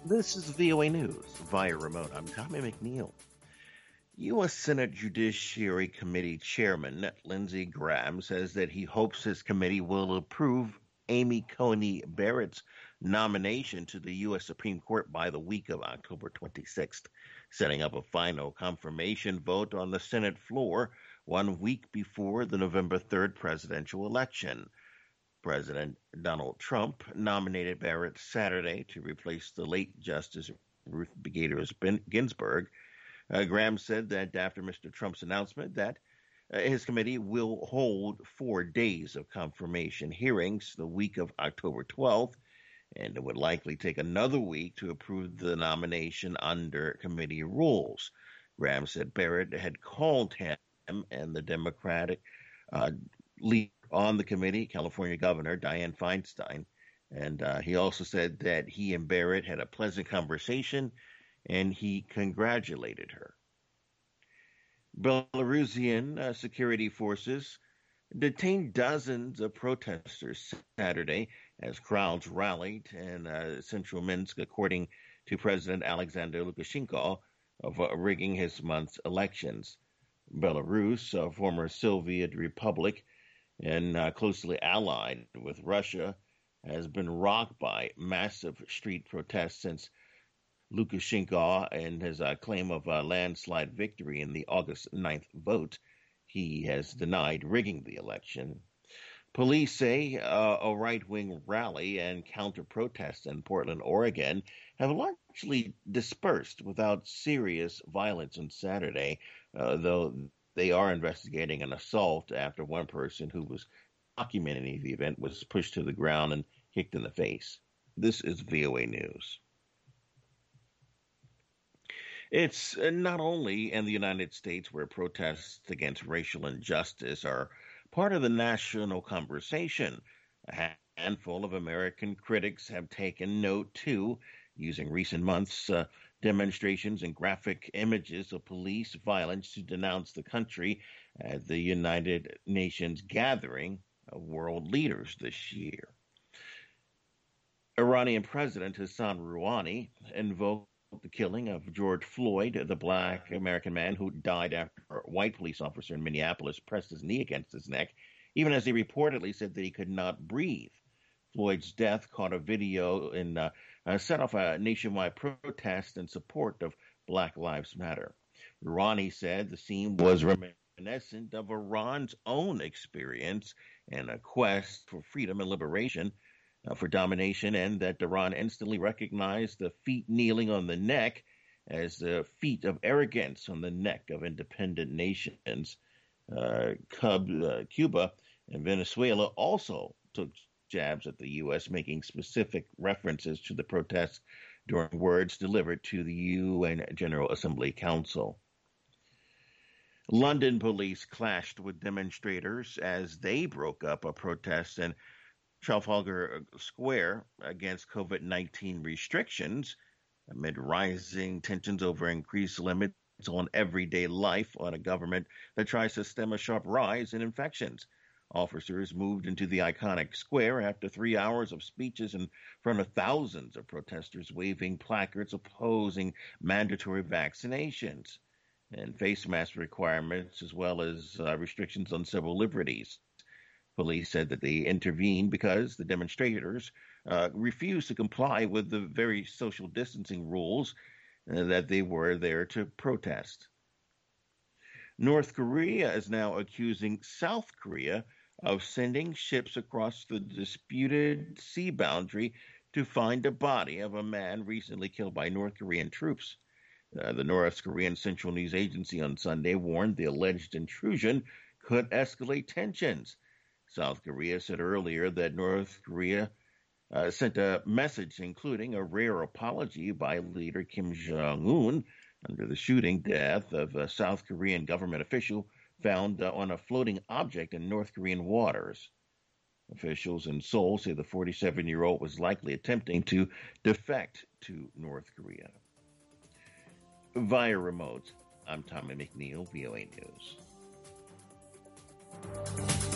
This is VOA News via remote. I'm Tommy McNeil. U.S. Senate Judiciary Committee Chairman Lindsey Graham says that he hopes his committee will approve Amy Coney Barrett's nomination to the U.S. Supreme Court by the week of October 26th, setting up a final confirmation vote on the Senate floor 1 week before the November 3rd presidential election. President Donald Trump nominated Barrett Saturday to replace the late Justice Ruth Bader Ginsburg. Graham said that after Mr. Trump's announcement that his committee will hold 4 days of confirmation hearings the week of October 12th, and it would likely take another week to approve the nomination under committee rules. Graham said Barrett had called him and the Democratic leader on the committee, California Governor Dianne Feinstein, and he also said that he and Barrett had a pleasant conversation and he congratulated her. Belarusian security forces detained dozens of protesters Saturday as crowds rallied in central Minsk, according to President Alexander Lukashenko, of rigging his month's elections. Belarus, a former Soviet republic and closely allied with Russia, has been rocked by massive street protests since Lukashenko and his claim of a landslide victory in the August 9th vote. He has denied rigging the election. Police say a right-wing rally and counter-protests in Portland, Oregon have largely dispersed without serious violence on Saturday, though they are investigating an assault after one person who was documenting the event was pushed to the ground and kicked in the face. This is VOA News. It's not only in the United States where protests against racial injustice are part of the national conversation. A handful of American critics have taken note, too, using recent months' demonstrations and graphic images of police violence to denounce the country at the United Nations gathering of world leaders this year. Iranian President Hassan Rouhani invoked the killing of George Floyd, the black American man who died after a white police officer in Minneapolis pressed his knee against his neck, even as he reportedly said that he could not breathe. Floyd's death caught a video and set off a nationwide protest in support of Black Lives Matter. Rouhani said the scene was reminiscent of Iran's own experience and a quest for freedom and liberation, for domination, and that Iran instantly recognized the feet kneeling on the neck as the feet of arrogance on the neck of independent nations. Cuba and Venezuela also took jabs at the U.S., making specific references to the protests during words delivered to the UN General Assembly Council. London police clashed with demonstrators as they broke up a protest in Trafalgar Square against COVID-19 restrictions amid rising tensions over increased limits on everyday life on a government that tries to stem a sharp rise in infections. Officers moved into the iconic square after 3 hours of speeches in front of thousands of protesters waving placards opposing mandatory vaccinations and face mask requirements, as well as restrictions on civil liberties. Police said that they intervened because the demonstrators refused to comply with the very social distancing rules that they were there to protest. North Korea is now accusing South Korea of sending ships across the disputed sea boundary to find the body of a man recently killed by North Korean troops. The North Korean Central News Agency on Sunday warned the alleged intrusion could escalate tensions. South Korea said earlier that North Korea sent a message including a rare apology by leader Kim Jong-un under the shooting death of a South Korean government official found on a floating object in North Korean waters. Officials in Seoul say the 47-year-old was likely attempting to defect to North Korea. Via remote, I'm Tommy McNeil, VOA News.